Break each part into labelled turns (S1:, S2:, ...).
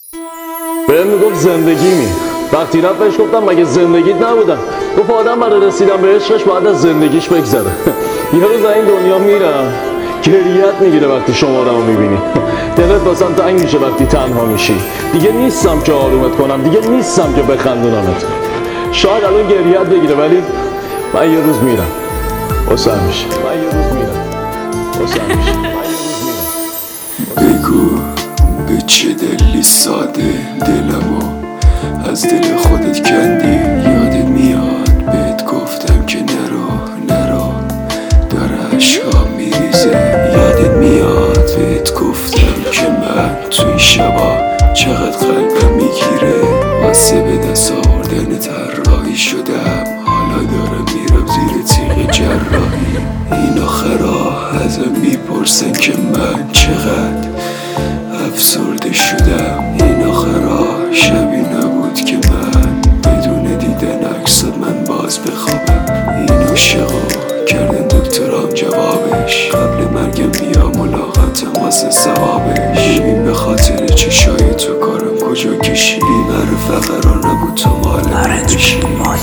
S1: بهم میگفت زندگی می. وقتی رفت بهش گفتم مگه زندگیت نبودم؟ گفت آدم برای رسیدن به عشقش باید از زندگیش بگذره. یه روز این دنیا میرم گریت میگیره وقتی شما رو میبینی. دلت واسم تنگ میشه وقتی تنها میشی. دیگه نیستم که آرومت کنم، دیگه نیستم که بخندونمت. شاید الان گریت بگیره ولی من یه روز میرم واسه همیشه. من یه روز میرم واسه همیشه.
S2: بگو به چه دلی ساده دلمو از دل خودت کندی. یادت میاد بهت گفتم که نرو داره عشقا میریزه. یادت میاد بهت گفتم که من تو این شبا چقدر قلبم میگیره. واسه به دست آوردن طراحی شدم، حالا دارم میرم زیر تیغ جراحی. این آخرا ازم میپرسن که من چقدر افسرده شدم. این آخرا شبی نبود که من بدون دیدن عکسات من باز بخوابم. این عاشقو کردن دکترام جوابش، قبل مرگم بیا ملاقاتم واسه ثوابش. ببین به خاطر چشای تو کارم کجا کشیدی. من فقرا نبود تو مال بشی.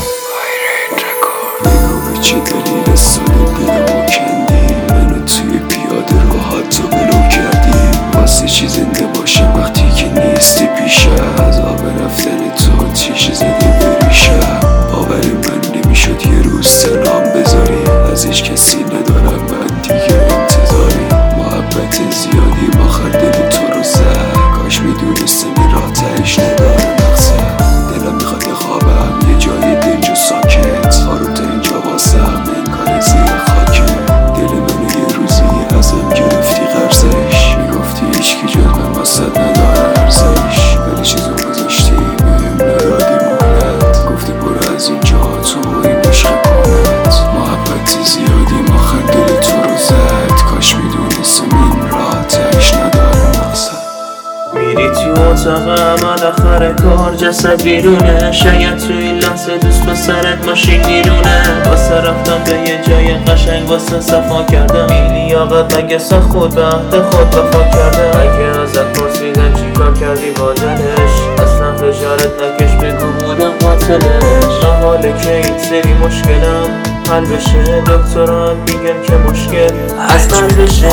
S2: بگو به چه دلیل ساده دلمو کندی. منو توی پیاده راحت تو بلو کردی. واسه چی زنده باشم وقتی که نیستی پیشم. از آب رفتن تو تیشه زده بریشم. باور من نمیشد یه روز تنام بذاری. از هیچ کسی ندارم من دیگه انتظاری. محبت زیادی آخر دل تو رو زد. کاش میدونستم این راه تهش نداره مقصد. دلم میخواد خوابم یه جای دنج و ساکت. آروم تا اینجا واسم انگار زیر خاکه. دل منو یه روزی ازم گرفتی قرضش. میگفتی هیچکی جز من واسد نداره ارزش. ولی چیزو گذاشتی بهم ندادی مهلت. گفتی برو از اینجا تو این عشق کنت. محبت زیادی آخر دل تو رو زد. کاش میدونستم این راه تهش نداره مقصد.
S3: میری تو اتاقم آخر کار جسد بیرونه. شاید تو این لحظه دوست پسرت ماشین میرونه. واسه رفتم به یه جای قشنگ واسه صفا کردم. این لیاقت مگه سخت خود به عهد خود وفا کرده. اگه ازت پرسیدم چی کار کردی با دلش، اصلا فشارت نکش بگو بودم قاتلش. من حاله که این سری مشکلم حل بشه. دکتران میگن که مشکل اصلا بشه.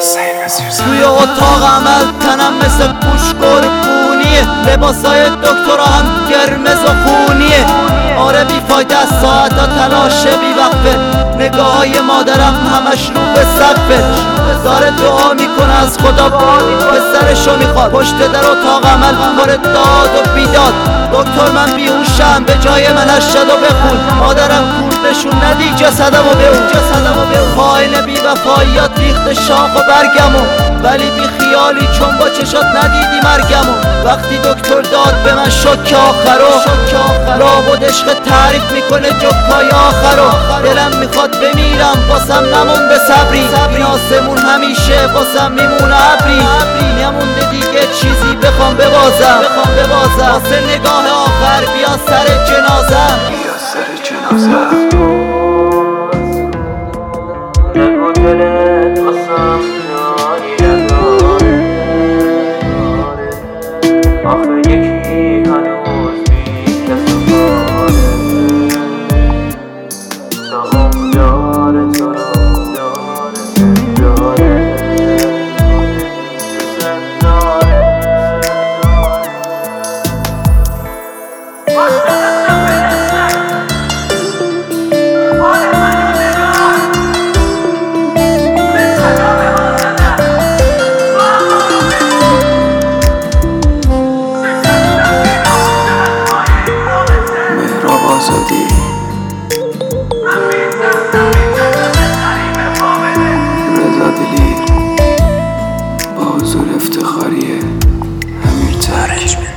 S4: توی اتاق عمل تنم مثل پوش قربونیه. لباسای دکترها هم قرمز و خونیه. آره بیفایده از ساعتا تلاشه بی وقفه. نگاه های مادرم همش رو به سقفه. داره دعا میکنه از خدا پسرشو میخواد. پشت در اتاق عمل کار داد و بیداد. دکتر من بیهوشم به جای من اشد و بخون. مادرم کوردشون ندی جسدمو بهون. خائن بی وفاییات ریخت شاخ و برگمو. ولی بی خیالی چون با چشات ندیدی مرگمو. وقتی دکتر داد به من شک آخرو. لابد عشق تعریف میکنه جکای آخرو. دلم میخواد بمیرم واسم نمونده صبری. این آسمون همیشه واسم میمونه ابری. نمونده دیگه چیزی بخوام ببازم. واسه نگاه آخر بیا سر جنازم.
S3: نگو دلت واسم جایی نداره. آخه یکی هنوز بی کس و کاره. سهام داره تو رو داره.
S2: آزادی رضا دلیر با حضور افتخاری امیر ترک.